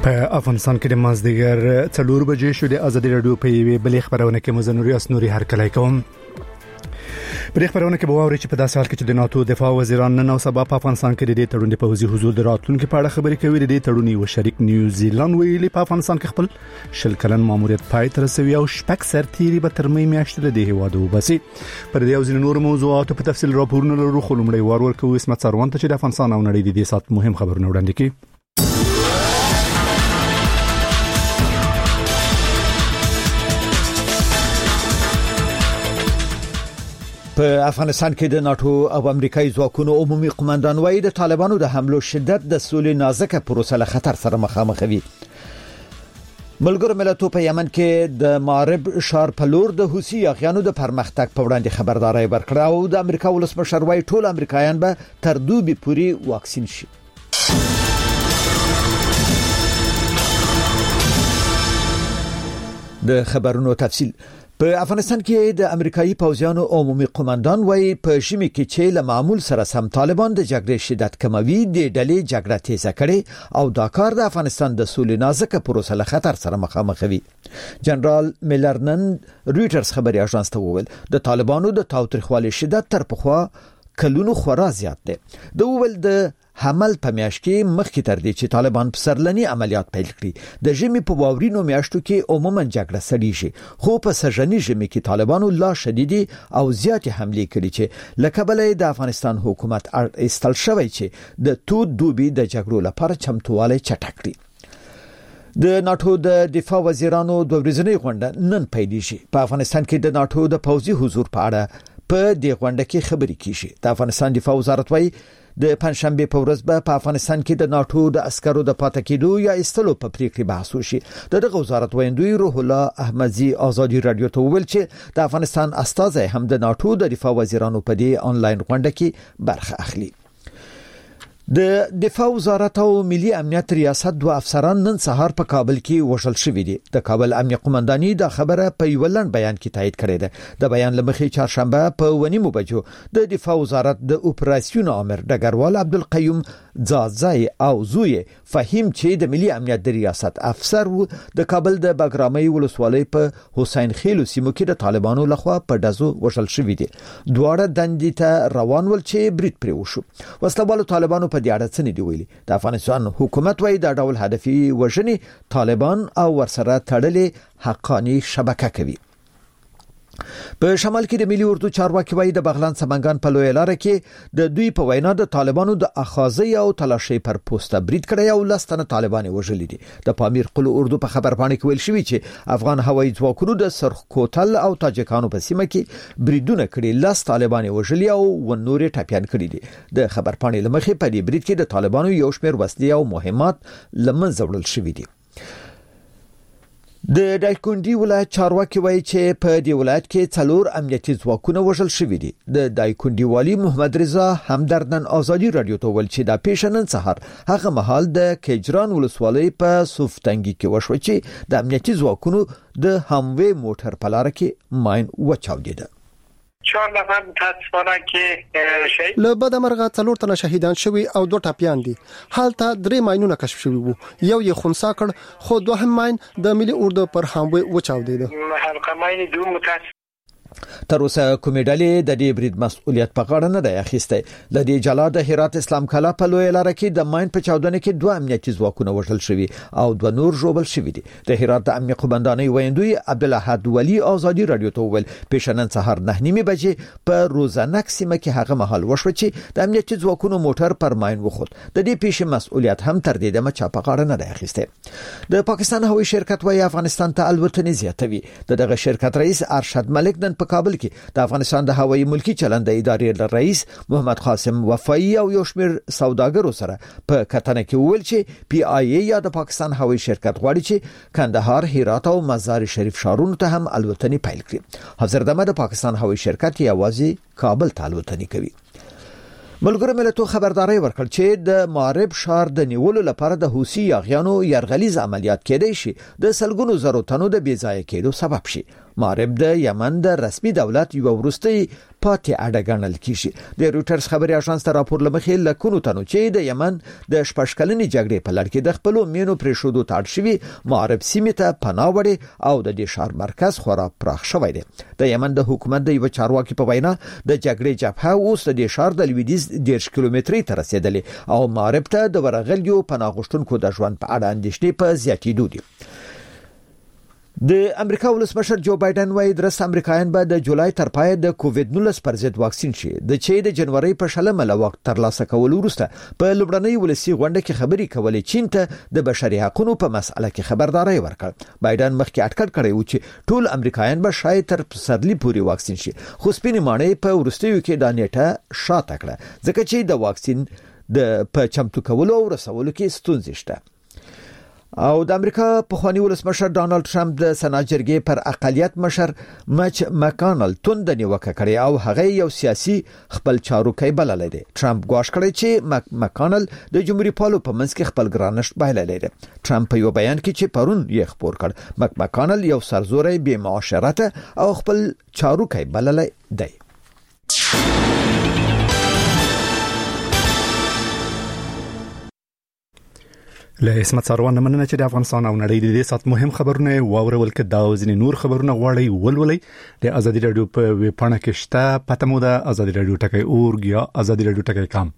په افغانستان کې د مازدیګر 4 بجې شو د ازادي رادیو په یوه بلې خبرونه کې مزنوري اسنوري هرکلی کوم. په خبرونه کې بووري چې په داسې حال کې چې د ناتو دفاع وزیران نن او سبا په افغانستان کې د دې تړون د پوځي حضور د راتلونکو په اړه خبرې کوي. د دې تړون یو شریک نیوزیلند ویلي په افغانستان کې خپل شل کلن ماموریت پای ته رسوي او شپږ سرتیري به تر مې میاشتې د هیواد وبسي. پر دې او ځینې نور موضوعات په تفصیل راپورونه لرو، خو لومړی وار ورکوي اسمت سروان ته چې د افغانستان او نړۍ د دې سات مهم خبرونه وړاندې کړي. په افغانستان کې د ناتو او امریکایي ځواکونو عمومي قومندان وایي د طالبانو د حملو شدت د سولې نازکه پروسه له خطر سره مخامخ وي. ملګرو ملتونو په یمن کې د مارب شار په لور د حوثي اغیانو د پرمختګ په وړاندې خبرداري ورکړه او د امریکا ولسمشر وایي ټول امریکایان به تر دوبي پوري واکسین شي. د خبرونو تفصیل. په افغانستان کې د امریکایي پوځیانو عمومي قومندان وایي په شمي کې چې له معمول سره سم طالبان د جګړې شدت کموي، د ډلې جګړه تیزه کړي او دا کار د افغانستان د سولې نازکه پروسه له خطر سره مخامخ وي. جنرال میلرنن رويټرز خبري اژانس ته وویل د طالبانو د تاوتریخوالي شدت تر پخوا کلونو خورا زیات دی. د وویل د حمل په میاشت کې مخکې تر دې چې طالبان په سرلني عملیات پیل کړي د ژمي په واورینو میاشتو کې عموما جګړه سړیږي، خو په سرجني ژمي کې طالبانو لا شدیدي او زیاتې حملې کړي چې لکه بلې د افغانستان حکومت استل شوی چې د دوبي د جګړو لپاره چمتووالی چټک کړي. د ناتو د دفاع وزیرانو د ورځنۍ غونډه نن پیلېږي. په افغانستان کې د ناتو د پوځي حضور په اړه په دې غونډه کې خبرې کیږي. د افغانستان دفاع وزارت وایي د پنځشنبه په ورځ به په افغانستان کې د ناتو د عسکرو د پاتې کېدو یا استلو په پریکړه بحث وشي. دغه وزارت ویندوی روح الله احمدزي ازادي رادیو ته ویل چې د افغانستان استازي هم د ناتو د دفاع وزیرانو په دې انلاین غونډه کې برخه اخلي. د دفاع وزارت او ملي امنیت ریاست دوه افسران نن سهار په کابل کې وژل شوي دي. د کابل امنیت قومنداني دا خبره په یو لړ بیان کې تایید کړې ده. د بیان لمخې چهارشنبه په 9 بجو د دفاع وزارت د اپراسیون امر ډګروال عبدالقیوم زازای او زوی فهیم چې د ملي امنیت د ریاست افسر و د کابل د باګرامي ولسوالۍ په حسین خیلو سیمو کې د طالبانو لخوا په دزو وژل شوي دي. دواړه دندې ته روان ول چې برید پرې وشو. وسلوالو طالبانو په دې اړه څه نه دی ویلي. د افغانستان حکومت وايي دا ډول هدفي وژنې طالبان او ورسره تړلې حقاني شبکه کوي. په شمال کې د ملي اردو چارواکي وایي د بغلان سمنګان په لوی لار کې د دوی په وینا د طالبانو د اخاذي او تلاشي پر پوسټه برید کړی او لستنه طالبان وژلي دي. د پامیر قلو اردو په خبرپاڼه کې ویل شوی چې افغان هوایي ځواکونو د سرخ کوتل او تاجکانو په سیمه کې بریدونه کړي، لاس طالبان وژلي او ونوري ټاپیان کړي دي. د خبرپاڼې لمخې په دې برید کې د طالبانو یو شمېر وسلې او مهمات لمنځه وړل شوي دي. د دایکندي ولایت چارواکي وایي چې په دې ولایت کې 4 امنیتي ځواکونه وژل شوي دي. د دایکندي والی محمد رضا همدردن ازادي رادیو ته ویل چې د پیښنن سحر هغه مهال د کجران ولسوالۍ په صوفتنګي کې وشو چې د امنیتي ځواکونو د هموي موټر په لار کې ماین وچاودیده. 4 نفر متاسفانه که شهید له بده مرغه 4 تنه شهیدان شوي او 2 ټاپیان دي. حالته 3 ماینونه کشف شوي وو، یو یې خنثی کړ خو دوهم ماین د ملي اردو پر هموي وچاودیده. حلقه ماین دوم متاسف تر اوسه کومې ډلې د دې برید مسؤلیت په غاړه نه دی اخیستی. د دې جلا د هرات اسلام کلا په لوی لار کې د ماین په چاودنه کې 2 امنیتي ځواکونه وژل شوي او 2 نور ژوبل شوي دي. د هرات د امنیت قومندانۍ ویندوی عبدالاحد ولی ازادي رادیو ته ویل پیښنن سهار 9:30 بجې په روزانک سیمه کې هغه محل وشو چې د امنیتي ځواکونو موټر پر ماین وخوت. د دې پیښې مسؤلیت هم تر دې دمه چا په غاړه نه دی اخیستی. د پاکستان هوایي شرکت وایي افغانستان ته الوتنې زیاتوي. دغه شرکت رئیس ارشد ملک نن په کابل کې د افغانستان د هوایي ملکی چلند ادارې رئیس محمد قاسم وفایی او یو شمېر سوداګرو سره په کتنه کې ویل چې پی آی ای یا د پاکستان هوایي شرکت غواړي چې کندهار، هرات او مزار شریف ښارونو ته هم الوتنې پیل کړي. حضرتمه د پاکستان هوایي شرکت یوازې کابل ته الوتنې کوي. ملګرو ملتونو خبرداري ورکړ چې د مارب شار د نیولو لپاره د حوثي اغیانو يرغلیز عملیات کېدای شي د سلګونو زرو تنو د بیځای کېدو سبب شي. مارب د یمن د رسمي دولت یو ورستي پاتې اډه ګڼل کیږي. د رويټرز خبري اژانس ته راپور لمخې لکونو تنو چې د یمن د شپږکلنې جګړې په لړ کې د خپل مینو پرېښودو ته اړ شوي معرب سیمه ته پناه وړي او د دې شهر مرکز خورا پراخ شوی دی. د یمن د حکومت د یو چارواکي په وینا د جګړې جبهه اوس د شهر د لویدیز 10 کیلومتري ته رسیدلې او معرب ته د ورغلیو پناه غوښتونکو د ژوند په اړه اندېښنې په زیاتېدو دي. د امریکا ولسمشر جو بایدن وايي درست امریکایان به د جولای تر پای د کووډ 19 پر ضد واکسین شي. د چې د جنوري په شلمه له وخت تر لاسه کول وروسته په لومړنۍ ولسی غونډه کې خبري کولې چین ته د بشري حقوقو په مسأله کې خبرداري ورکړ. بایدن مخکې اټکل کړی و چې ټول امریکایان به شاید تر پسرلی پورې واکسین شي. خو سپینې ماڼۍ په ورستیو کې د نیټه شاته کړه ځکه چې د واکسین د په چمتو کولو او رسولو کې ستونزې شته. او د امریکا پخوانی ولسمشر ډانلډ ټرمپ د سنات جرګې پر اقلیت مشر مچ مکانل توند نیوکه کړې او هغه یو سیاسي خپل چاروکي بللی دی. ټرمپ ګواښ کړی چې مکانل د جمهوریت پالو په منځ کې خپل ګرانښت بایللی دی. ټرمپ په یو بیان کې چې پرون یې خبر کړ مکانل یو سرزوري بې معاشرت او خپل چاروکي بللی دی. له اسمت سروان مننه چې د افغانستان او نړۍ د دې سات مهم خبرونه واورول کې دا ځینې نور خبرونه غواړي ولولي د ازادي رادیو په ویب پاڼه کې شته. پته مو ده ازادي رادیو ټکی اورګ یا ازادي رادیو ټکی کام.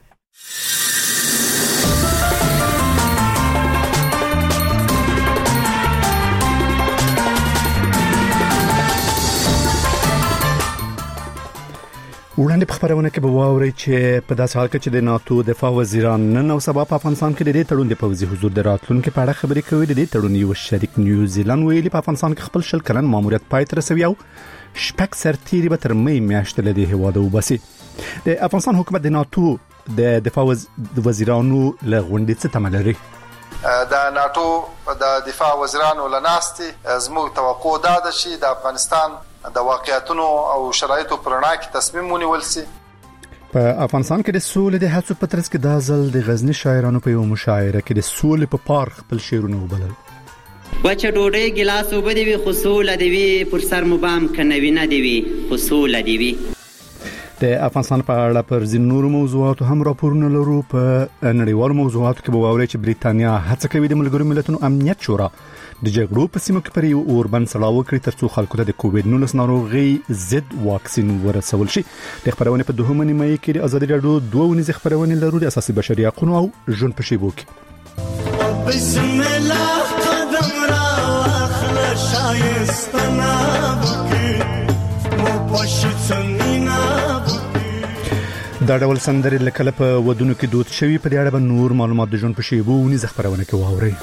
وړاندې په خبرونه کې به واوري چې په داسې حال کې چې د ناتو دفاع وزیران نن او سبا په افغانستان کې د دې تړون د پوځي حضور د راتلونکو په اړه خبرې کوي. د دې تړون یو شریک نیوزیلند ویلي په افغانستان کې خپل شل کلن ماموریت پای ته رسوي او شپږ سرتیري به تر مې میاشتې له دې هواده وباسي. د افغانستان حکومت د ناتو د دفاع وزیرانو له غونډې څخه تمه لري. د ناتو د دفاع وزیرانو لناستي زموږ توقع ده چې د افغانستان د واقعیتونو او شرایطو پرنا کې تصمیم ونیول شي. په افغانستان کې د سولې د هڅو په ترڅ کې د ځل د غزنی شاعرانو په یو مشاعره کې د سولې په پار خپل شعرونه وبلل. وچه ډوډۍ ګلاس اوبه دی وي خو سوله دی وي پر سر مبام کنوي نه دی وي خو سوله دی وي. د افغانستان په اړه پر ځینو نورو موضوعاتو هم راپورونه لرو. په نړیوالو موضوعاتو کې به واورئ چې بریتانیا هڅه کوي د ملګرو ملتونو امنیت شورا د جګړو په سیمه کې پر یو اوربند سړاو کړی ترڅو خلکو ته د کووډ 19 ناروغي ضد واکسین ورسول شي. د خبرونه په دوهمه نیمه کې د ازادي رادیو دوه ونیزه خبرونه لرو د اساسي بشري حقوقو او ژوند په شیبو کې. بسم الله قدم را اخلا شایستنا بکی مو پښتنینا دا ډول سندرې لکه په ودونو کې دود شوی. په دې اړه به نور معلومات د ژوند په شیبو ونیزه خبرونه کې واورئ.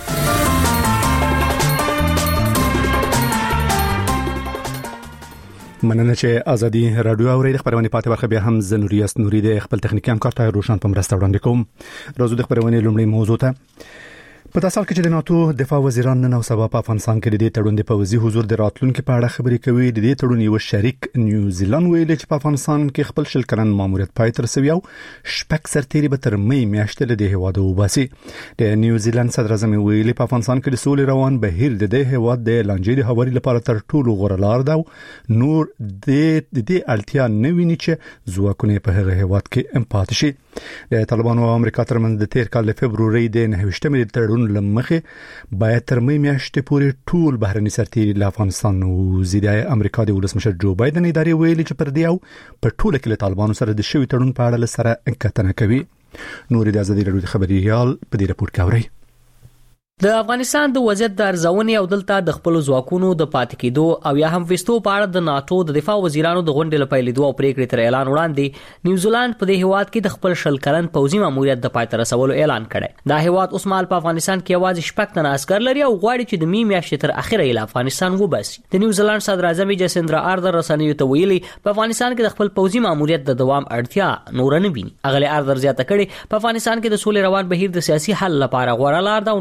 مننه چې ازادي رادیو اوري. خبرونه پاتې برخه بیا هم زنوریاس نوري د خپل تخنیکی همکار ته روشن په مرسته وړاندې کوم. راځو د خبرونه لومړی موضوع ته. په تاسو کې چې د ناتو دفاع وزیران نن او سبا په افغانستان کې د دې تړون د پوځي حضور د راتلونکو په اړه خبرې کوي. د دې تړون یو شریک نیوزیلند ویلي چې په افغانستان کې خپل شل کلن ماموریت پای ته رسوي او شپږ سرتیري به تر مې میاشتې له دې هواده وباسي. د نیوزیلند صدر اعظم ویلي په افغانستان کې د سولې روان بهیر د دې هواد د لانجې د هواري لپاره تر ټولو غوره لار ده. نور د دې اړتیا نه ویني چې ځواکونه په هغه هواد کې امپات شي. د طالبانو او امریکا ترمنځ د تیر کال د فبرवरी د 29مې تړون لمخې باید تر مې میاشتې پورې ټول بهرني سرتیري له افغانستان وزیر امریکا د ولسمشر جو بایدن ادارې ویلي چې پر دې او په ټوله کې له طالبانو سره د شوی تړون په اړه سره کتنه کوي. نور د ازادي رادیو خبريال په دې راپور کې اوري. د افغانستان د وضعیت د ارزونې او دلته د خپل ځواکونو د پاتې کېدو او یا هم وستو په اړه د ناتو د دفاع وزیرانو د غونډې لپاره لیدو او پریکړې تر اعلان وړاندې نیوزیلند په دې هواد کې د خپل شل کلن پوځي ماموریت د پای ته رسولو اعلان کړی. دا هواد اوس مال په افغانستان کې یوازې شپږ تن عسكر لري او غواړي چې د می میاشتې تر اخره یې افغانستان وباسي. د نیوزیلند صدر اعظم جسندرا آردر رسنیو ته ویلي په افغانستان کې د خپل پوځي ماموریت د دوام اړتیا نور نه ویني. اغلی آردر زیاته کړي په افغانستان کې د سولې روان بهیر د سیاسي حل لپاره غوړه لار ده او نور په یاد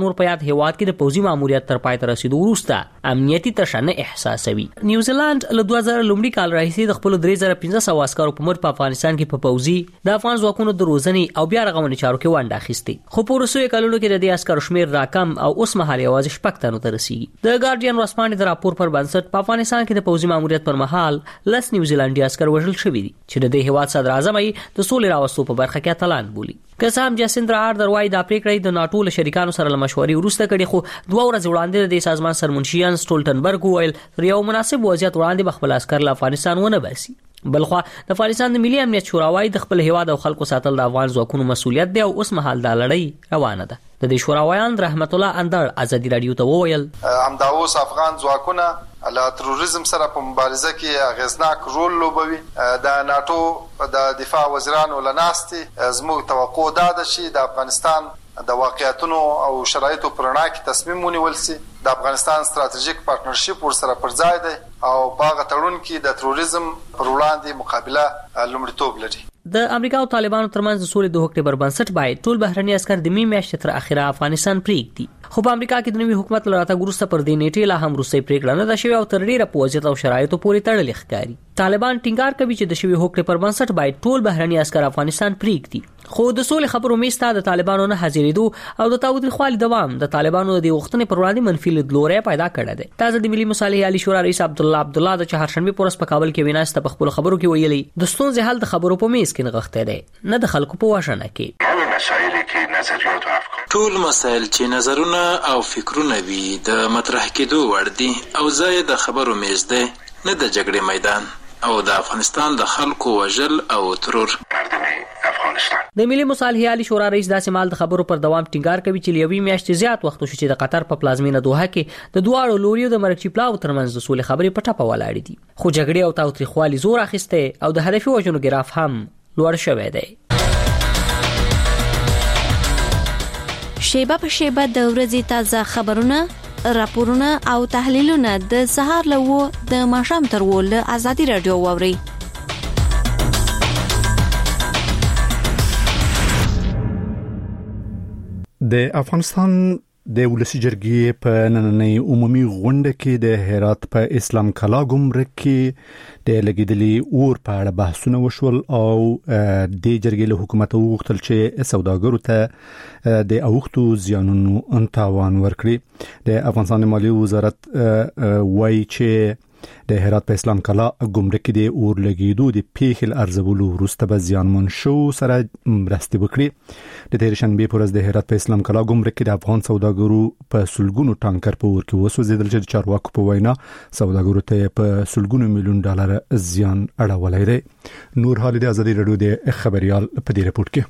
په هیواد کې د پوځي ماموریت تر پای ته رسیدو وروسته امنیتي تشنه احساسوي. نیوزیلند له 2000 لومړي کال راهیسې د خپل 3500 عسکرو په مټ په افغانستان کې په پوځي د افغان ځواکونو د روزنې او بیا رغونې چارو کې ونډه اخیستې. خو په وروستیو کلونو کې د دې عسکرو شمیر راکم او اوس مهال یوازې 6 تنو ته رسیږي. د ګارډین ورځپاڼې د راپور پر بنسټ په افغانستان کې د پوځي ماموریت پر مهال 10 نیوزیلندي عسکر وژل شوي دي چې د دې هیواد صدر اعظم یې د سولې راوستو په برخه کې اتلان بولي. که څه هم جاسندرا آردر وايي دا پریکړه د ناتو له شریکانو سره له مشورې وروسته کړې، خو 2 ورځې وړاندې د سازمان سرمنشیان سټولټنبرګ وویل تر یو مناسب وضعیت وړاندې به خپل عسکر له افغانستان ونه باسي. بلخوا د افغانستان د ملي امنیت شورا وايي د خپل هیواد او خلکو ساتل د افغان ځواکونو مسؤلیت دی او اوس مهال دا لړۍ روانه ده. د دې شورا وایان رحمت الله اندر ازادي رادیو ته وویل همدا اوس افغان ځواکونه له تروریزم سره په مبارزه کې اغیزناک رول لوبوي. د ناتو د دفاع وزیرانو لناستي زموږ توقع ده چې د افغانستان د واقعیتونو او شرایطو پر وړاندې کې تصمیم ونیول شي. د افغانستان ستراتیژیک پارتنرشپ ورسره پر ځای دی او په هغه تړون کې د تروریزم پر وړاندې مقابله لومړیتوب لري. د امریکا او طالبانو ترمنځ د سولې د هوکړې پر بنسټ باید ټول بهرني عسکر د می میاشتې تر اخره افغانستان پریږدي. خو په امریکا کې د نوي حکومت له راتګ وروسته پر دې نیټې لا هم وروستۍ پریکړه نه ده شوې او تر ډیره په وضعیت او شرایطو پورې تړلې ښکاري. طالبان ټینګار کوي چې د شوي حکومت پر بنسټ باید ټول بهرني عسکر افغانستان پریږدي. خو د سولې خبرو میسته د طالبانو نه حاضرېدو او د تاوتریخوالي دوام د طالبانو د غوښتنې پر وړاندې منفي لیدلوری پیدا کړی دی. تازه د ملي مصالحې عالی شورا رئیس عبدالله د چهارشنبه پر ورځ په کابل کې ویناسته په خپل خبرو کې ویلي د ستونزې حل د خبرو په میز کې نغښتی دی نه د خلکو په وژنه کې. ټول مسایل چې نظرونه او فکرونه وي د مطرح کېدو وړ دي او ځای د خبرو میز دی نه د جګړې میدان او د افغانستان د خلکو وژل او ترور. د ملي مصالحې عالی شورا رئیس داسې مال د خبرو پر دوام ټینګار کوي چې لیوي میاشتې زیات وخت شو چې د قطر په پلازمینه دوحه کې د دواړو لوریو د مرکچی پلاو ترمنځ د سولې خبرې په ټاپه ولاړې دي. خو جګړې او تاوتریخوالي زور اخیسته او د هدفي وژنو ګراف هم لوړ شوی دی. شیبه په شیبه د ورځې تازه خبرونه، راپورونه او تحلیلونه د سهار له 9 د ماښام تر 10 له ازادي رادیو واوري. د افغانستان د ولسی جرګې په نننۍ عمومي غونډه کې د هرات په اسلام کلا ګمرک کې د لګیدلي اور په اړه بحثونه وشول او د جرګې له حکومت وغوښتل چې سوداګرو ته د اوښتو زیانونو تاوان ورکړي. د افغانستان مالیې وزارت وایي چې د هرات په اسلام کلا ګمرک کې د اور لګیدو د پیښې ارزولو وروسته به زیانمن شو سره مرستې وکړي. د تیر شنبه پر ورځ د هرات په اسلام کلا ګمرک کې د افغان سوداګرو په سلګونو ټانکر په اور کې وسوځیدل چې چارواکو په وینا سوداګرو ته په سلګونو میلیون ډالر زیان اړولای دی. نور حال د ازادي رادیو د خبريال په دې رپورت کې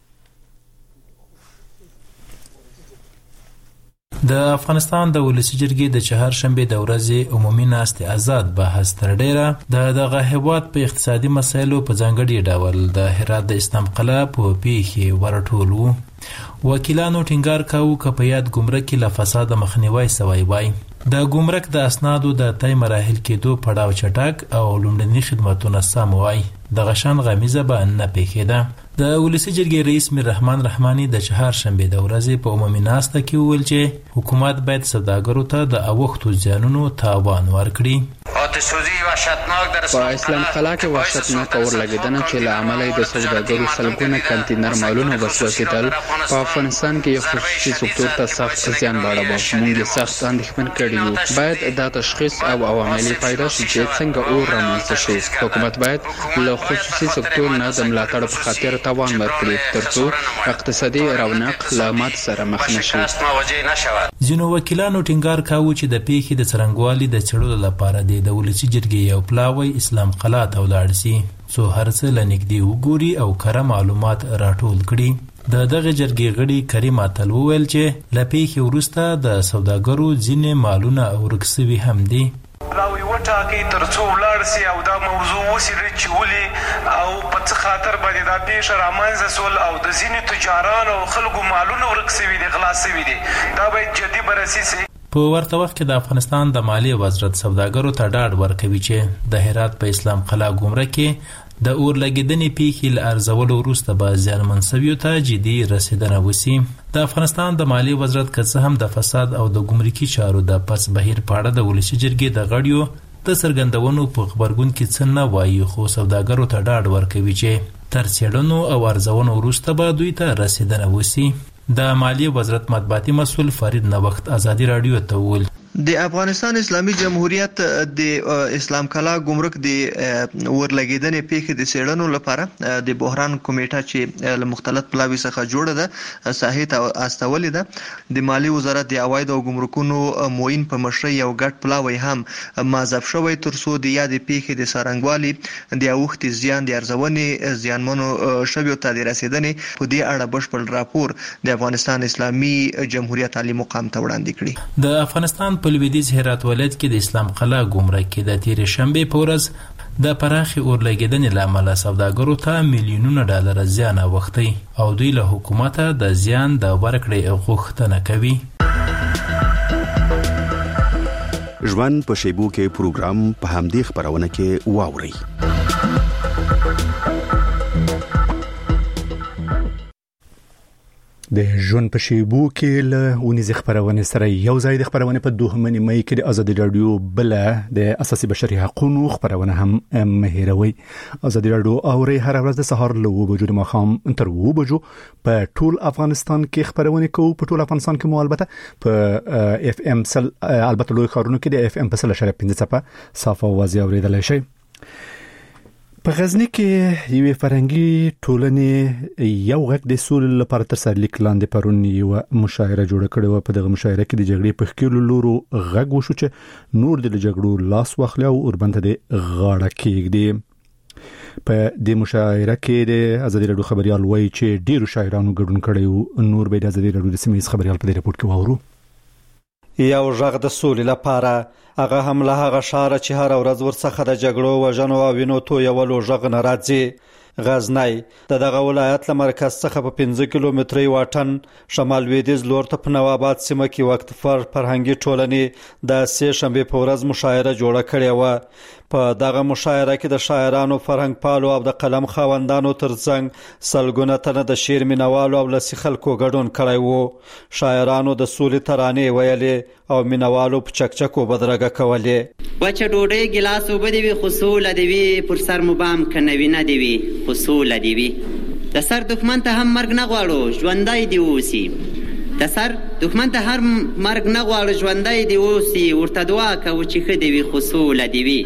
د افغانستان د ولسی جرګې د چهارشنبه د ورځې عمومي ناستې آزاد بحث تر ډیره دغه هیواد په اقتصادي مسایلو په ځانګړي ډول د هرات د اسلام قلا په پیښې ورټول وو. وکیلانو ټینګار کاوه چې په یاد ګمرک کې له فساد مخنیوي سوی وای. د ګمرک د اسنادو د تای مراحل کېدو پړاو چټک او لومړني خدماتونه سم وای. د غشن غمیزه به نه پېښېده. د ولسی جرګې رئیس میر رحمان رحمانی د چهارشنبه د ورځې په عمومي ناسته کې وویل چې حکومت باید سوداګرو ته د اوښتو زیانونو تاوان ورکړي. په اسلام قلا کې وحشتناک اور لګیدنه چې له امله د سوداګرو سلګونه کنټینر مالونه وسوځیدل په افغانستان کې یو خصوصي سکتور ته سخت زیان واړاوه. موږ سخت اندېښمن کړي یو. باید دا تشخیص او عوامل پیدا شي چې څنګه اور رامنځته شي. حکومت باید له خصوصي سکتور نه د ملاتړ په خاطر تاوان ورکړي ترڅو اقتصادي رونق له مات سره مخ نشي. ځینو وکیلانو ټینګار کاوه چې د پیښې د څرنګوالي د څېړلو لپاره د ولسی جرګې یو پلاوی اسلام قلا ته ولاړ شي څو هر څه لنږدې وګوري او کره معلومات راټول کړي. د دغه جرګې غړي کریم اتل وویل چې له پیښې وروسته د سوداګرو ځینې مالونه ورک شوي هم دي. پلاوی وټاکي ترڅو ولاړ شي او دا موضوع وڅېړي چې ولې او په څه خاطر باندې دا پیښه رامنځته سول او د ځینې تجارانو او خلکو مالونه ورک شوي دي، غلا شوي دي. دا باید جدي بررسي شي. په ورته وخت کې د افغانستان د مالیې وزارت سوداګرو ته ډاډ ورکوي چې د هرات په اسلام قلا ګمرک کې د اورلګیدنې پیښې له ارزولو وروسته به زیانمن شویو ته جدي رسیدنه وشي. د افغانستان د مالیې وزارت که څه هم د فساد او د ګمرکي چارو د پس بهیر په اړه د ولسي جرګې د غړیو د څرګندونو په خبرګون کې څه نه وایي، خو سوداګرو ته ډاډ ورکوي چې تر څېړنو او ارزونو وروسته به دوی ته رسیدنه وشي. د مالیې وزارت مطبوعاتي مسؤل فرید نوښت ازادي راډیو ته وویل د افغانستان اسلامي جمهوریت د اسلام کلا ګمرک د ورلګیدنې پیښې د څېړنو لپاره د بحران کمیټه چې له مختلف پلاوي څخه جوړه ده ساحې ته استولې ده. د مالیې وزارت د عواید او ګمرکونو معین په مشرۍ یو ګډ پلاوی هم ماذف شوی ترڅو د یادې پیښې د څرنګوالي د اوښتې زیان د ارزونې زیانمنو شویو ته د رسیدنې په دې اړه بشپړ راپور د افغانستان اسلامي جمهوریت عالی مقام ته وړاندې کړي. د افغانستان په لویدیځ هرات ولایت کې د اسلام قلعه ګمرک کې د تیرې شنبې په ورځ د پراخې اورلګیدنې له امله سوداګرو ته میلیونونه ډالر زیان اوښتی او دوی له حکومته د زیان د ورکړې غوښتنه کوي. ژوند په شیبو کې پروګرام په همدې خبرونه کې واوري. د ژوند په شیبو کې له ونیزې خبرونه سره یو ځای د خبرونه په 2 مې کې د ازادي رادیو بل د اساسي بشري حقوقو خبرونه هم مهیروي. ازادي رادیو اوري هر ورځ د سهار له 9 بجو د ماښام تر 2 بجو په ټول افغانستان کې خبرونه کوو. په ټول افغانستان کې مو البته په اف ام سل البته لوی خبرونه کې د اف ام په 3.15 صفه صافه واضح اوریدلای شي. په غزنی کې یوې فرهنګي ټولنې یو غږ د سولې لپاره تر سرلیک لاندې پرون یو مشاعره جوړه کړې و. په دغه مشاعره کې د جګړې په خکېلو لورو غږ وشو چې نور د جګړو لاس واخلي او اوربند د غاړه کېږدي. په دې مشاعره کې د ازادي رادیو خبريال وایي چې ډیرو شاعرانو ګډون کړی او نور به د ازادي رادیو د سیمې خبريال په دې رپورت کې وورو. یو غږ د سولې لپاره هغه هم له هغه شهر چې هر ورځ ورڅخه د جګړو وژنو او وینو تویولو غږ نه راځي. غزنی دغه ولایت له مرکز څخه په 15 کیلومتري واټن شمال لویدیځ لور ته په نواباد سیمه کې وخت فرهنګي ټولنې د سه شنبه په ورځ مشاعره جوړه کړې و. په دغه مشاعره کې د شاعرانو، فرهنګ پالو او د قلم خاوندانو ترڅنګ سلګونه تنه د شعر مینوالو او لسی خلکو ګډون کړی وو. شاعرانو د سولې ترانې ویلې او مینوالو په چکچکو بدرګه کولې. وچه ډوډۍ ګلاس اوبه دی وي خصول دی وي پر سر مبام کنوي نه دی وي خصول دی وي. د سر دښمن ته هم مرګ نه غواړو ژوندۍ دی اوسي. د سر دښمن ته هر مرګ نه غواړو ژوندۍ دی اوسي. ورته دعا کوو چې ښه دی وي خصول دی وي.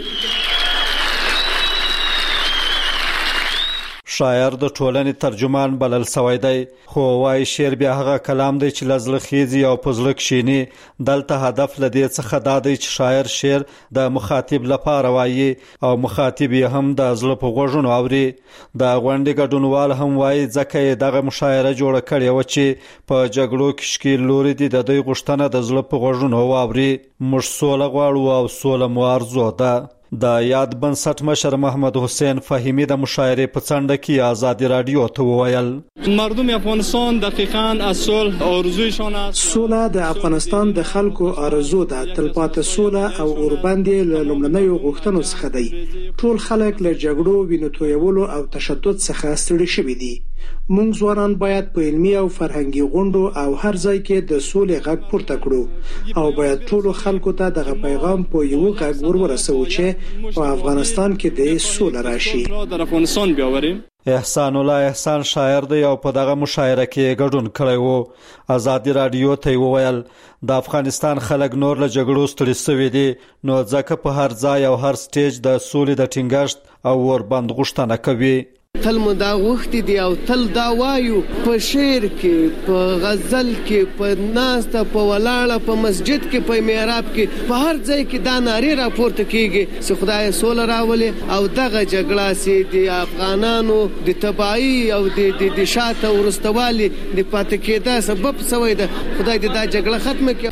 شاعر د ټولنې ترجمان بلل سوی دی، خو وايي شعر بیا هغه کلام دی چې لزله خيزي او پزله کښینی. دلته هدف لدی څخه دا دی چې شاعر شعر د مخاطب لپاره وایي او مخاطب یې هم د زړه په غوږونو اوري. د غونډې ګډونوال هم وایي ځکه دغه مشاعره جوړه کړې و چې په جګړو کې شکیل لوري دي د دوی غوښتنه د زړه په غوږونو واوري. موږ سوله غواړو او سوله مو ارزو ده. د یاد بنسټ مشر محمد حسین فهیمی د مشاعره په څنډه کې ازادي رادیو ته وویل مردم افغانستان دقیقاً از صلح آرزویشان است. سوله د افغانستان د خلکو آرزو ده. تلپاتې سوله او اوربند له لومړنیو غوښتنو څخه دی. ټول خلک له جګړو، وینو تویولو او تشدد څخه ستړي شوي دي. موږ ځوانان باید په علمي او فرهنګي غونډو او هر ځای کې د سولې غږ پورته کړو او باید ټول خلکو ته دغه پیغام په یو غږ ورسوو چې په افغانستان کې د سولې راشي. در افغانستان بیاوریم. احسان الله احسان شاعر دی او په دغه مشاعره کې ګډون کړی وو. ازادي رادیو ته وویل د افغانستان خلک نور له جګړو ستړي شوي دي، نو ځکه په هر ځای او هر سټیج د سولې د ټینګښت او وربند غوښتنه کوي. تل مدا وختي دی او تل دا وایو په شعر کې، په غزل کې، په ناسته، په ولاړه، په مسجد کې، په محراب کې، په هر ځای کې دا نارې راپورته کیږي چې خدای سوله راولي او دغه جګړه سي د افغانانو د تباہي او د شاته ورستوالي د پاتې کېدا سبب شوی ده. خدای دې دا جګړه ختمه کړي.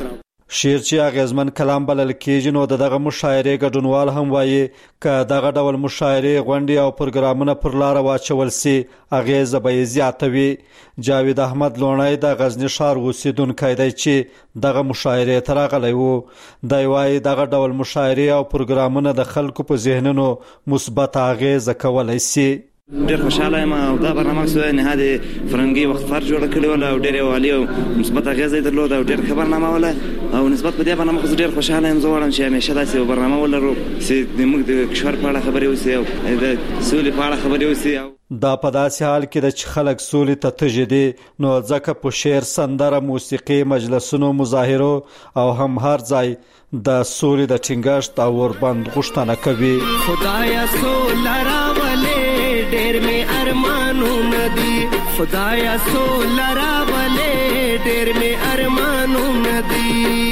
شعر چې اغیزمن کلام بلل کېږي نو دغه مشاعرې ګډونوال هم وایي ک دغه ډول مشاعرې غونډې او پروګرامونه پر لار واچول سي اغیز به زیاتوي. جاوید احمد لونای د غزنی ښار اوسیدونکی دی چې دغه مشاعرې ترغلی وو. دی وایي دغه ډول مشاعرې او پروګرامونه د خلکو په ذهنونو مثبت اغیز کولای سي. ډېر خوشاله یم او دا برنامه څه نهاد فرنګي وختفر جوړ کړی ول او ډېر والی او مثبت اغیزه درلود او ډېر خبر نامه ولا او نسبت په دې برنامه خو ډېر خوشاله یم. زه غواړم چې همیشه داسې برنامه ولرو چې موږ د کشور په اړه خبرې وسی او د سولې په اړه خبرې وسی. دا په داسې حال کې د خلک سولې ته تجدي نو ځکه په شعر، سندره، موسیقي، مجلسونو، مظاهرو او هم هر ځای د سولې د ټینګښت او وربند غوښتنه کوي. خدایا سوله راولې ډېر می ارمانونه دي، خدایا سوله راولې ډېر می ارمانونه دي.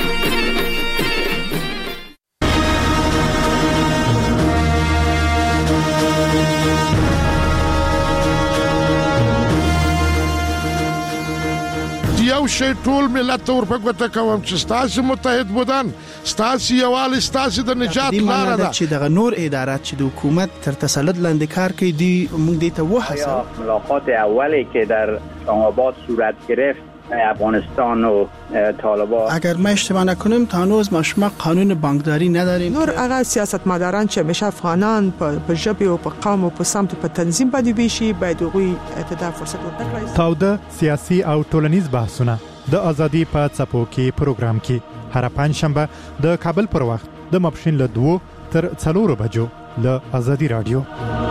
یو شی ټول ملت ته ورپګوته کوم چې ستاسو متحد بودن، ستاسو یووالی، ستاسو د نجات لاره ده. چې دغه نور ادارات چې د حکومت تر تسلط لاندې کار کوي دی موږ دې ته وحسه. ملاقات اولی که در آباد صورت گرفت افغانستان و طالبان، اگر ما اشتباه نکنیم تا هنوز ما قانون بانکداری نداریم. نور هغه سیاستمداران چې همیشه افغانان په ژبه او په قوم او په سمت په تنظیم باندې ویشي باید هغوی ته فرصت ورکړي. تاوده سیاسي او ټولنیز بحثونه د ازادي په څپو کې پروګرام کې هر پنځشنبه د کابل پر وخت د ماپښین له 2 تر 4 بجو له ازادي رادیو.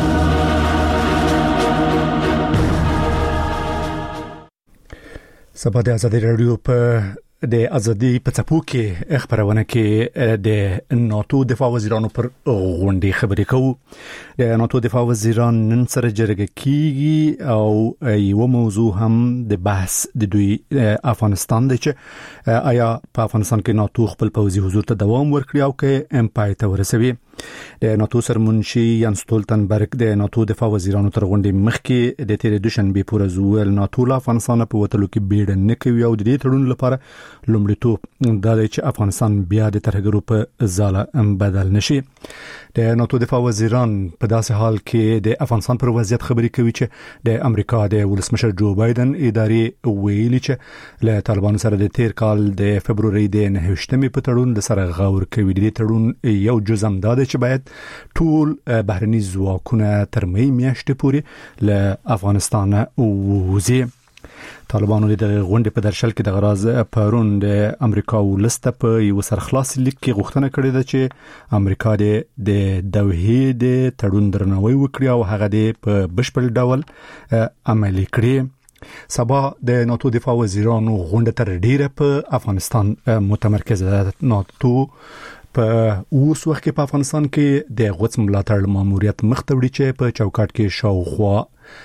سبا د ازادي رادیو په د ازادي په څپو کې خبرونه کې د ناتو دفاع وزیرانو پر غونډې خبرې کوو. د ناتو دفاع وزیران نن سره جرګه کیږي او یو موضوع هم د بحث د دوی افغانستان دی چې آیا په افغانستان کې ناتو خپل پوځي حضور ته دوام ورکړي او کې امپای ته ورسوي. د ناتو سرمنشي یان ستولتنبرګ د ناتو دفاع وزیرانو تر غونډې مخکې د تیر دوشنبه پورې زوال ناتو له افغانستان په وټلو کې بیړه نه کوي او د دې تړون لپاره لومړیتوب دا دی چې افغانستان بیا د ترهګرو په ځاله بدل نشي. د ناتو دفاع وزیران په داسې حال کې د افغانستان پر وضعیت خبرې کوي چې د امریکا د ولسمشر جو بایدن ادارې ویلي چې له طالبانو سره د تیر کال د فبرवरी د 9مې په تړون د سره غور کوي. د تړون یو جزء هم دا دی چې باید ټول بهرني ځواکونه تر مې میاشتې پورې له افغانستان ووځي. طالبانو د غونډې په درشل کې د غراز پرون د امریکا ولسته په یو سرخلاص لیک کې غوښتنه کړې ده چې امریکا د دوحې د تړون درناوی وکړي او هغه د په بشپړ ډول عملي کړي. سبا د ناتو دفاع وزیرانو غونډه تر ډیره په افغانستان متمرکزه ده. ناتو په اوس وخت کې په افغانستان کې د غوڅ ملاتړ ماموریت مختوړي چې په چوکاټ کې شاوخوا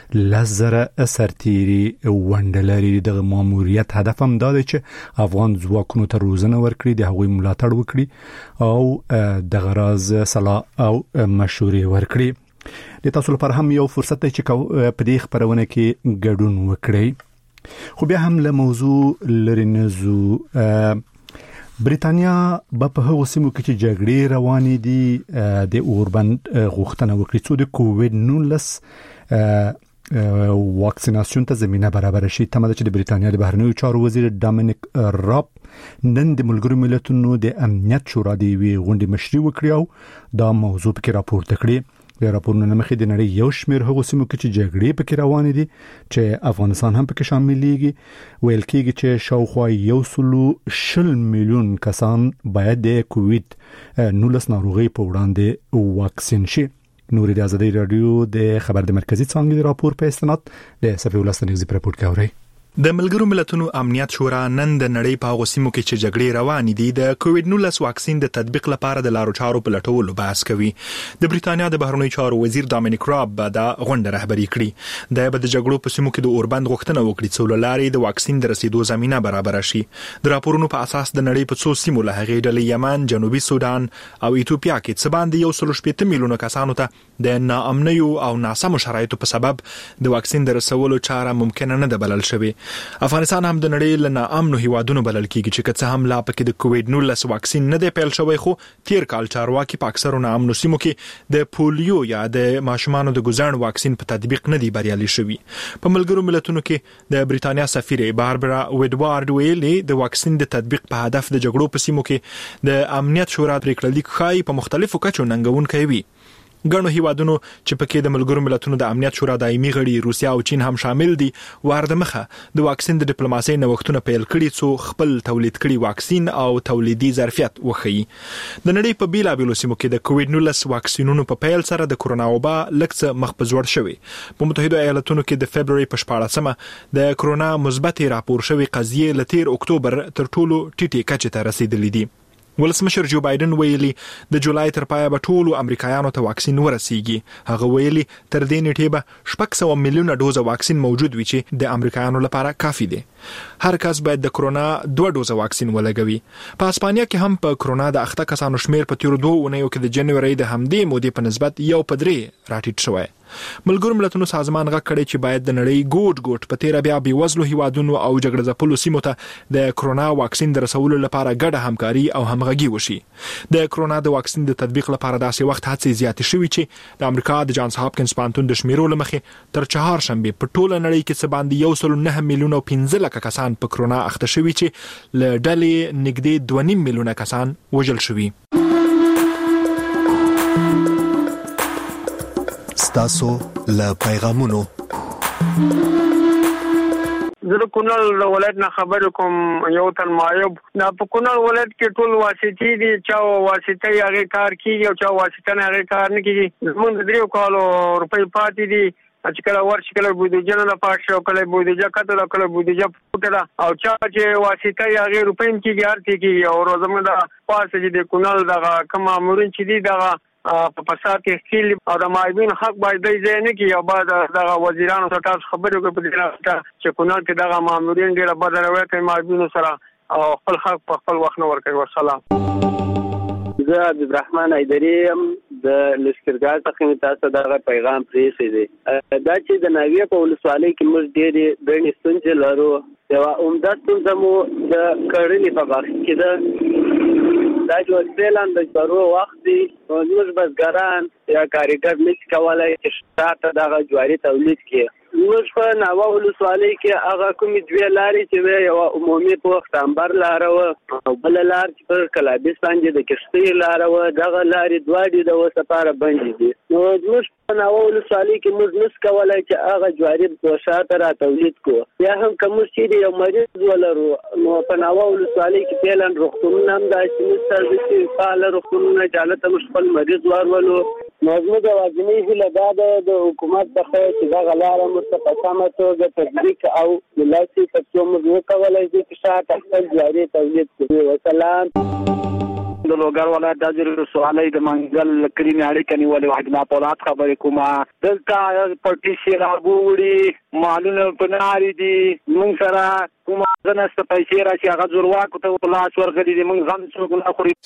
لزره سرتيري وندلري. د ماموریت هدف هم دا دی چې افغان ځواکونو ته روزنه ورکړي، د هغوی ملاتړ وکړي او د غراز صلاح او مشورې ورکړي. د تاسو لپاره هم یو فرصت دی چې په دې خبرونه کې ګډون وکړئ. خو بیا هم له موضوع لري نزو. بریتانیا په هغو سیمو کې چې جګړې روانې دي د اوربند غوښتنه وکړي څو د کووید-19 واکسیناسیون ته زمينه برابر شي. تمه ده چې د بریتانیا د بهرنیو چارو وزیر ډامینیک راب نن د ملګرو ملتونو د امنیت شورا د غونډې مشري وکړي او دا موضوع پکې راپورته کړي. د راپورونو مخې د نړۍ یو شمېر هغو سیمو کې چې جګړې پکې روانې دي چې افغانستان هم پکې شاملېږي ویل کېږي چې شاوخوا 120 میلیون کسان باید د کووید-19 ناروغي په وړاندې واکسین شي. نوري د ازادي رادیو د خبر د مرکزی څانګې راپور په استناد د صفي ولستانیزي پر راپور کوي. د ملګرو ملتونو امنیت شورا نن د نړۍ په هغو سیمو کې چې جګړې روانې دي د کووید-19 واکسین د تطبیق لپاره د لارو چارو په لټولو بحث کوي. د بریتانیا د بهرنیو چارو وزیر ډامینیک راب به دا غونډه رهبري کړي. د جګړو په سیمو کې د اوربند غوښتنه وکړي چې ولولاري د واکسین د رسیدو زمينه برابر شي. د راپورونو په اساس د نړۍ په څو سیمو له هغې ډلې یمن، جنوبي سودان او ایتوپیا کې څه باندې 1.8 میلیونه کسانو ته د ناامنیو او ناسمو شرایطو په سبب د واکسین د رسولو چاره ممکن نه ده بلل شوې. افغانستان هم د نړۍ له ناامنو هیوادونو بلل کیږي چې که څه هم لا پکې د کووډ-19 واکسین نه دی پیل شوی، خو تیر کال چارواکي په اکثرو ناامنو سیمو کې د پولیو یا د ماشومانو د ګوزڼ واکسین په تطبیق نه دی بریالي شوی. په ملګرو ملتونو کې د بریتانیا سفیر باربرا وډوارډ ویلي د واکسین د تطبیق په هدف د جګړو په سیمو کې د امنیت شورا پریکړه لیک ښایي په مختلفو کچو ننګونکی وي. ګڼو هیوادونو چې پکې د ملګرو ملتونو د امنیت شورا دایمي غړي روسیا او چین هم شامل دي ورده مخه د واکسین د ډیپلوماسۍ نوښتونه پیل کړي څو خپل تولید کړي واکسین او تولیدي ظرفیت وښيي. د نړۍ په بیلابیلو سیمو کې د کووډ-19 واکسینونو په پیل سره د کرونا وبا لکه مخ په ځوړ شوی. په متحده ایالاتونو کې د فبرवरी په 14مه د کرونا مثبت راپور شوی قضیه لتیر اکتوبر تر ټولو ټیټه کچه ته رسیدلې دي. ولسمشر جو بایدن ویلي د جولای تر پایه به ټولو امریکایانو ته واکسین ورسیږي. هغه ویلي تر دې نیټې به 600 میلیونه ډوزه واکسین موجود وي چې د امریکایانو لپاره کافي دي. هر کس باید د کرونا 2 ډوزه واکسین ولګوي. په اسپانیا کې هم په کرونا د اخته کسانو شمیر په تیر 2 اونیو کې د جنوري د همدې مودې په نسبت 1.3 راټیټ شوی. ملګرو ملتونو سازمان غږ کړی چې باید د نړۍ ګوټ په تیر بیا بېوزلو هیوادونو او جګړه ځپلو سیمو ته د کرونا واکسین د رسولو لپاره ګډه همکاري او همغږي وشي. د کرونا د واکسین د تطبیق لپاره داسې وخت هڅې زیاتې شوي چې د امریکا د جانز هاپکینز پوهنتون د شمیرو له مخې تر چهارشنبه په ټوله نړۍ کې څه باندې 1.9 میلیونه او 15 لکه کسان په کرونا اخته شوي چې له ډلې نږدې 2.5 میلیونه کسان وژل شوي. ستاسو له پیغامونو زه کونړ ولایت نه خبر کوم. یو تن معیوب دا په کونړ ولایت کې ټول واسطې دي، چا واسطه یې هغه کار کیږي او چا واسطه نه هغه کار نه کیږي. موږ د 3 کالو روپۍ پاتې دي چې کله ورشي کله بودیجه نه پات شو، کله بودیجه کته کله بودیجه پټه او چا چې واسطه یې هغه روپۍ کیږي ارتي کیږي. او زموږ د پاسه چې د کونړ دغه کوم امرون چې دي دغه په فساد کې خیل او د مایبین حق باید ځای نه کی او بعد دغه وزیرانو سره تاسو خبرې وکړئ په دې اړه چې کونړ کې دغه مامورین ډیره بد رویه کوي مایبین سره او خپل حق په خپل وخت نه ورکوي. والسلام. زه عبدالرحمن ایدری یم د لشکرګاه څخه تاسو دغه پیغام پریښی دی. دا چې د ناویه په ولسوالۍ کې موږ ډېرې ګڼې ستونزې لرو. یوه عمده ستونزه مو د کرنې په برخه کې ده. دا چې فعلا د جوارو وخت دی موږ بزګران یا کاریګر نشي کولای چې شاته دغه جواري تولید کړي. موږ په ناوه ولسوالۍ کې هغه کومې 2 لارې چې یو عمومي په وخت انبر لاره وه او بل لار چې پر کلابیس باندې د کښتۍ لاره وه، دغه لارې 2 دي د اوس لپاره بندې دي. نو موږ په ناوه ولسوالۍ کې موږ نشو کولی چې هغه جواري په شاته را تولید کړو. بیا هم که موږ چیرې یو مریض ولرو نو په ناوه ولسوالۍ کې فعلا روغتونونه هم داسې نشته چې فعاله روغتونونه چې هلته موږ خپل مریض ورولو. نو زموږ یوازینۍ هیله دا ده د حکومت څخه چې دغه لاره موږ ته په سمه توګه تطبیق او ملا شي تر څو موږ وکولی شو چې شاته خپل جواري تولید کړو. وسلام. د لوګر ولایت د ځری ولسوالۍ د منګل کلینې اړیکه نیولې وحدنا پولاد خبرې کومه. دلته پټي شرابو وړي مالونه په ناري دي. موږ سره کومه ځنسته پیسې راشي هغه زورواکو ته په لاس ورغلي دي. موږ ځان څوک نه خوري.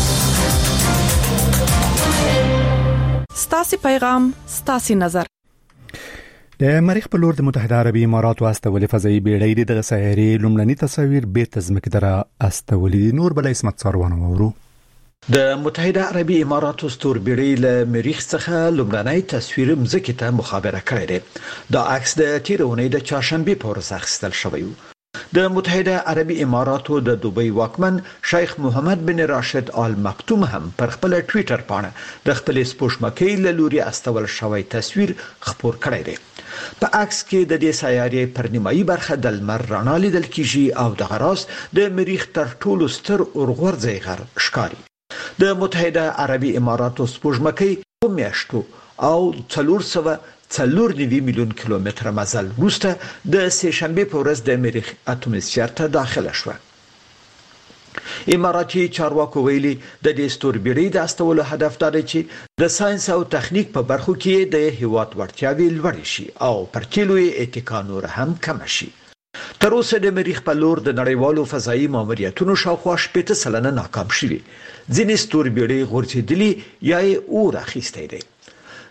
ستاسو پیغام ستاسو نظر. د مریخ په لور د متحده عربي اماراتو استولې فضایي بیړۍ د سیارې لومړني تصاویر به تزمکه دره استولې. نور بل اسمت ساروان وورو. د متحده عربي اماراتو ستور بیړۍ له مریخ څخه لومړنی تصویر مځکې ته مخابره کړی دی. دا عکس د تیرونې د چهارشنبه په ورځ اخیستل شوی و. د متحده عربي اماراتو د دوبۍ واکمن شیخ محمد بن راشد آل مکتوم هم پر خپل ټوئیټر باندې د خپل سپوږمکۍ له لوري استول شوی تصویر خپور کړی دی. په عکس کې د دې سیارې پر نیمایي برخه د لمر رڼا لیدل کیږي او د غراس د مریخ تر ټولو ستر اورغورځي غر ښکاري. د متحده عربي اماراتو سپوږمکۍ په میاشتو او 440 میلیون کیلومتر مزل وروسته د سه شنبه په ورځ د مریخ اټموسفیر ته داخله شوه. اماراتي چارواکو ویلي د دې ستور بیړۍ د استولو هدف دا دی چې د ساينس او تخنیک په برخو کې د هیواد وړتیاوې لوړې شي او پر کیلو اتکا نور هم کم شي. تر اوسه د مریخ په لور د نړیوالو فضایي ماموریتونو شاوخوا 80% ناکام شوي. ځینې ستور بیړۍ غورځېدلي یا یې اور اخیستی دی.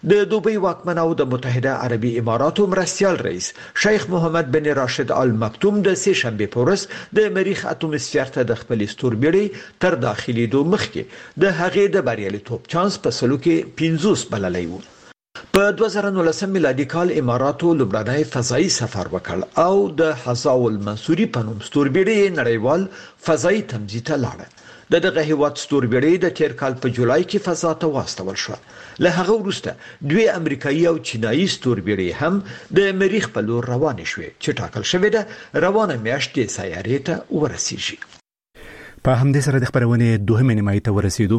د دوبۍ واکمن او د متحده عربي اماراتو مرستیال رئیس شیخ محمد بن راشد آل مکتوم د سه شنبه په ورځ د مریخ اټوموسفیر ته د خپل ستوربیړۍ تر داخلي دوه مخکې د هغې د بریالیتوب چانس په سلو کې 50 بللی و. په 2019 میلادي کال اماراتو لومړنی فضایي سفر وکړ او د حظاو المنصوري په نوم ستوربیړۍ نړیوال فضایي تمځي ته لاړه. دغه هیواد ستوربیړۍ د تیر کال په جولای کې فضا ته واستول شو. له هغه وروسته دوی امریکایي او چینایي ستوربیړۍ هم د مریخ په لور روانې شوې چې ټاکل شوې ده روانه میاشت د سیارې ته ورسیږي. په همدې سره د خبرونې دوهمې نیمایي ته ورسیدو.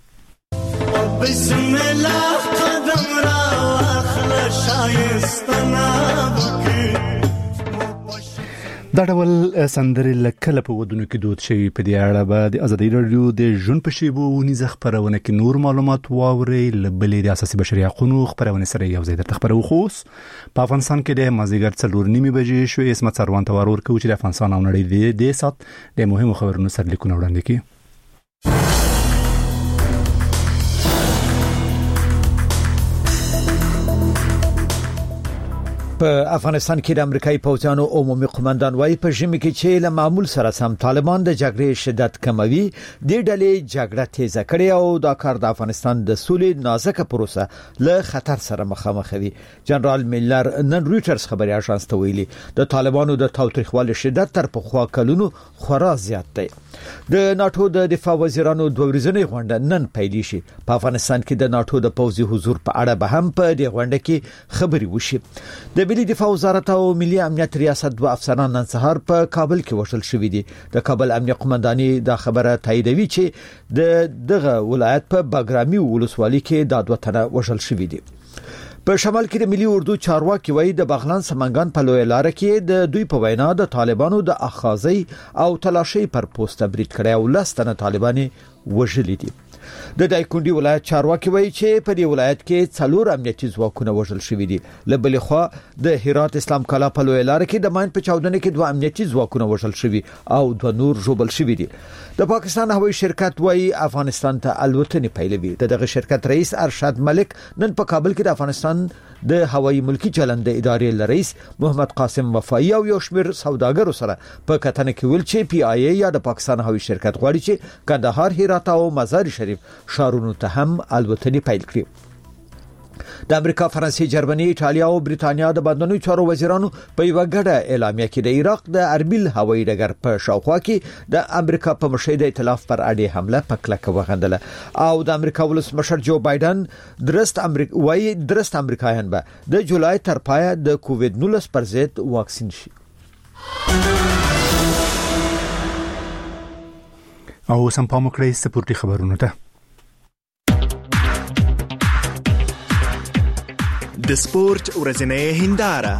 بسم الله قدم را واخله شایستنا دا ډول سندرې لکه په ودونو کې دود شوي. په دې اړه به د ازادي راډیو د ژوند په شیبو ونیزه خبرونه کې نور معلومات واورئ. له بلې د اساسي بشري حقوقو خبرونه سره یو ځای درته خبرو. خوس په افغانستان کې د مازیګر 4:30 بجې شوې. اسمت سروان ته ورور کوي چې د افغانستان او نړۍ د سات د مهمو خبرونو سره لیکونه وړاندې کړي. په افغانستان کې د امریکایي پوځیانو عمومي قومندان وايي په ژمي کې چې له معمول سره سم طالبان د جګړې شدت کموي. د ډلې جګړه تیزه کړې او دا کار د افغانستان د سولې نازکه پروسه له خطر سره مخامخ وي. جنرال میلر نن رويټرز خبري اژانس ته ویلي د طالبانو د تاوتریخوالي شدت تر پخوا کلونو خورا زیات دی. د ناتو د دفاع وزیرانو دوه ورځنۍ غونډه نن پیل شي. په افغانستان کې د ناتو د پوځي حضور په اړه به هم په دې غونډه کې خبري وشي. د ملي دفاع وزارت او ملي امنیت ریاست دوه افسران نن سهار په کابل کې وشل شوې دي. د کابل امنیه قومنداني دا خبره تاییدوي چې دغه ولایت په باګرامي ولسوالۍ کې د دوه تنه وشل شوې دي. په شمال کې د ملي اردو چارواکي وایي د بغلان سمنګان په لوی لار کې د دوی په وینا د طالبانو د اخاذي او تلاشي پر پوسټ برید کړي او لستنه طالباني وژلي دي. د دایکندي ولایت چارواکي وایي چې په دې ولایت کې 4 امنیتي ځواکونه وژل شوي دي. له بلې خوا د هرات اسلام کلا په لوی لار کې د ماین په چاودنه کې 2 امنیتي ځواکونه وژل شوي او 2 نور ژوبل شوي دي. د پاکستان هوایي شرکت وایي افغانستان ته الوتنې پیلوي. دغه شرکت رئیس ارشد ملک نن په کابل کې د افغانستان د هوایي ملکی چلند ادارې رئیس محمد قاسم وفایی او یو شمېر سوداګرو سره په کتنه کې ویل چې پی آی ای یا د پاکستان هوایي شرکت غواړي چې کندهار، هرات او مزار شریف شارونو ته هم الوتنې پیل کړي. د امریکا، فرانسې، جرمني، ایټالیا او بریتانیا د بندونو چارو وزیرانو په یو غړه اعلامیه کې د عراق د اربیل هوایي ډګر په شاوخوا کې د امریکا په مشهد ائتلاف پر اړه حمله په کلکه وغندله او د امریکا ولسمشر جو بایدن درست امریکایان به د جولای تر پایه د کووید 19 پر ضد واکسین شي. او سم په مکړې سپورتي خبرونه ته د سپورت ورځنۍ هنداره.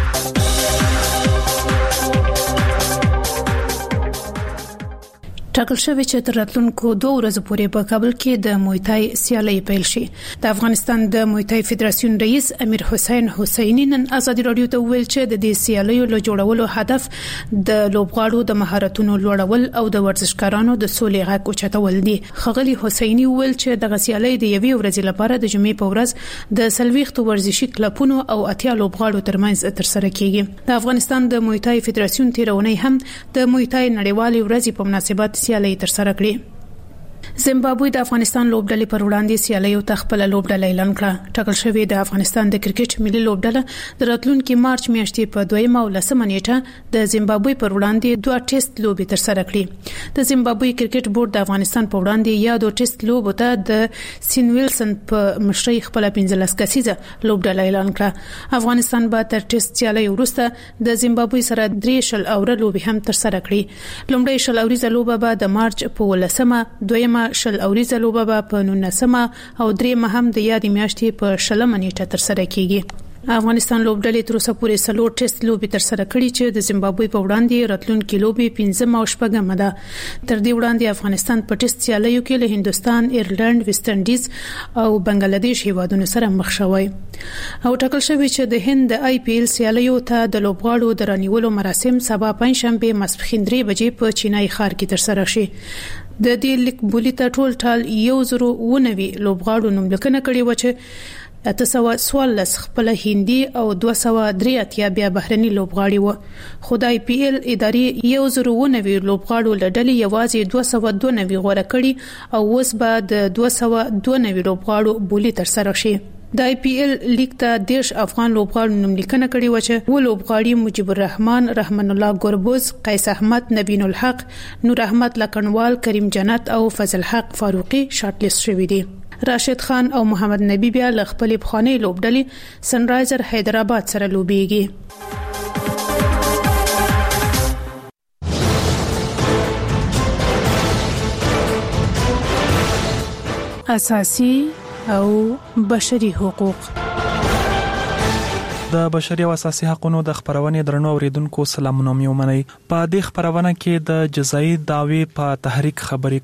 ټاکل شوی چې تر راتلونکو 2 ورځې پورې په کابل کې د مویتای سیالي پیل شي. د افغانستان د مویتای فدراسیون رئیس امیر حسین حسینی نن ازادي رادیو ته ویل چې د دې سیالیو له جوړولو هدف د لوبغاړو د مهارتونو لوړول او د ورزشکارانو د سولې غږ اوچتول دي. خغلی حسینی ویل چې د سیالي د یوې ورځې لپاره د جمعې په ورځ د سلويخت ورزشي کلبونو او اتیا لوبغاړو ترمنځ تر سره کیږي. د افغانستان د مویتای فدراسیون تیرونی هم د مویتای نړیوالې ورځې په مناسبت سیالي تر سره کړې. زیمبابوې د افغانستان لوبډلې پر وړاندې سیالیو ته خپل لوبډله اعلان کړه. ټاکل شوی د افغانستان د کرکټ ملي لوبډله د راتلونکي مارچ میاشتې په 2 او 10 نیټه د زیمبابوې پر وړاندې 2 ټیسټ لوبې تر سره کړې. د زیمبابوې کرکټ بورډ د افغانستان پر وړاندې یا 2 ټیسټ لوبو ته د سین ویلسن په مشرۍ خپل 15 کسیزه لوبډله اعلان کړه. افغانستان به تر ټیسټ سیالي وروسته د زیمبابوې سره 3 شل اوره لوبې هم تر سره کړې. لومړی شل اوريزه لوبه به د مارچ په 10مه، دویمه شل اوريزه لوبه به په 19مه او دریمه هم د یادې میاشتې په 20مه نیټه تر سره کیږي. افغانستان لوبډلې تر اوسه پورې 4 ټیسټ لوبې تر سره کړې چې د زیمبابوې په وړاندې راتلونکي لوبې 15 او 16 ده. تر دې وړاندې افغانستان په ټیسټ سیالیو کې له هندستان، ایرلند، ویسټ انډیز او بنگلاديش هیوادونو سره مخ شوی او ټاکل شوی چې د هند د آی پی ایل سیالیو ته د لوبغاړو د رانیولو مراسم سبا پنځشنبه ماسپښین 3 بجې په چینای ښار کې تر سره شي. د دې لیک بولیته ټول 1019 لوبغاړو نوملیکنه کړې و چې 814 خپل هندي او 283 بیا بهرني لوبغاړي و. خدای پی ایل ادارې 190 لوبغاړو لړلې یوازې 292 غوړه کړي او اوس به د 292 لوبغاړو بولی تر سره شي. د آی پی ایل لیګ ته دیش افغان لوبغاړو نوم لیکنه کړې و چې و لوبغاړي مجيب الرحمن، رحمان الله ګوربوز، قیس احمد، نبین الحق، نور احمد لکنوال، کریم جنت او فضل حق فاروقي شارټ لیست شوی دي. راشد خان او محمد نبی بیا ل خپل بخانه لوبډلې سنرایزر حیدرآباد سره لوبيږي. اساسي او بشري حقوق. د بشري او اساسي حقوقو د خبرونې درنو اوریدونکو سلامونه مې ومنئ. په دې خبرونه کې د جزایي دعوی په تحریک خبرې